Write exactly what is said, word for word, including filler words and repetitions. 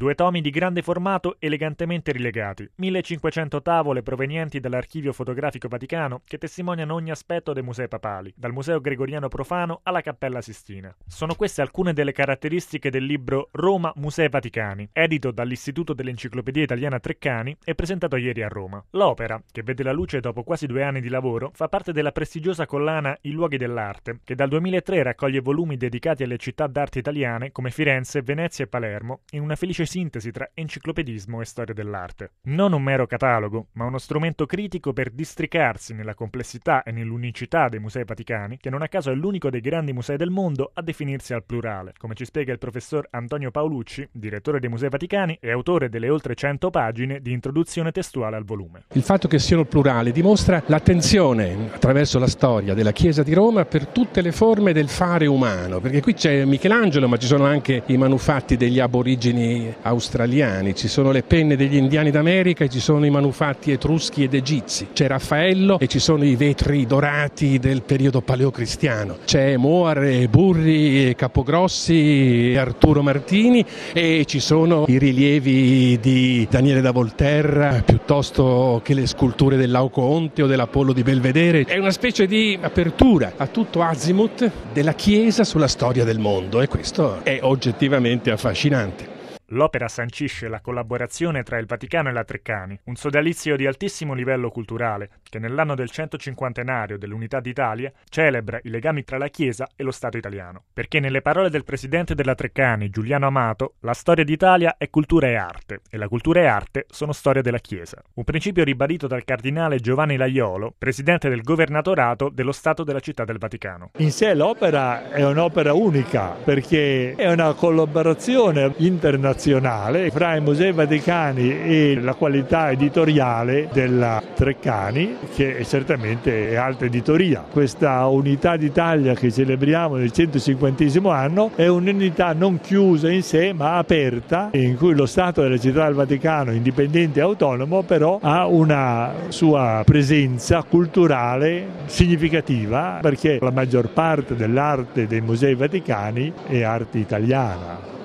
Due tomi di grande formato elegantemente rilegati, millecinquecento tavole provenienti dall'Archivio Fotografico Vaticano che testimoniano ogni aspetto dei musei papali, dal Museo Gregoriano Profano alla Cappella Sistina. Sono queste alcune delle caratteristiche del libro Roma Musei Vaticani, edito dall'Istituto dell'Enciclopedia Italiana Treccani e presentato ieri a Roma. L'opera, che vede la luce dopo quasi due anni di lavoro, fa parte della prestigiosa collana I luoghi dell'arte, che dal duemilatré raccoglie volumi dedicati alle città d'arte italiane come Firenze, Venezia e Palermo, in una felice sintesi tra enciclopedismo e storia dell'arte. Non un mero catalogo, ma uno strumento critico per districarsi nella complessità e nell'unicità dei musei vaticani, che non a caso è l'unico dei grandi musei del mondo a definirsi al plurale, come ci spiega il professor Antonio Paolucci, direttore dei Musei Vaticani e autore delle oltre cento pagine di introduzione testuale al volume. Il fatto che siano plurali dimostra l'attenzione attraverso la storia della Chiesa di Roma per tutte le forme del fare umano, perché qui c'è Michelangelo, ma ci sono anche i manufatti degli aborigeni australiani, ci sono le penne degli indiani d'America e ci sono i manufatti etruschi ed egizi, c'è Raffaello e ci sono i vetri dorati del periodo paleocristiano, c'è Moar, Burri, Capogrossi, Arturo Martini e ci sono i rilievi di Daniele da Volterra piuttosto che le sculture dell'Aucoonte o dell'Apollo di Belvedere. È una specie di apertura a tutto azimut della Chiesa sulla storia del mondo e questo è oggettivamente affascinante. L'opera sancisce la collaborazione tra il Vaticano e la Treccani, un sodalizio di altissimo livello culturale che nell'anno del centocinquantenario dell'Unità d'Italia celebra i legami tra la Chiesa e lo Stato italiano. Perché nelle parole del presidente della Treccani, Giuliano Amato, la storia d'Italia è cultura e arte, e la cultura e arte sono storia della Chiesa. Un principio ribadito dal cardinale Giovanni Laiolo, presidente del governatorato dello Stato della Città del Vaticano. In sé l'opera è un'opera unica perché è una collaborazione internazionale fra i Musei Vaticani e la qualità editoriale della Treccani, che certamente è alta editoria. Questa Unità d'Italia che celebriamo nel centocinquantesimo anno è un'unità non chiusa in sé ma aperta, in cui lo Stato della Città del Vaticano, indipendente e autonomo, però ha una sua presenza culturale significativa, perché la maggior parte dell'arte dei Musei Vaticani è arte italiana.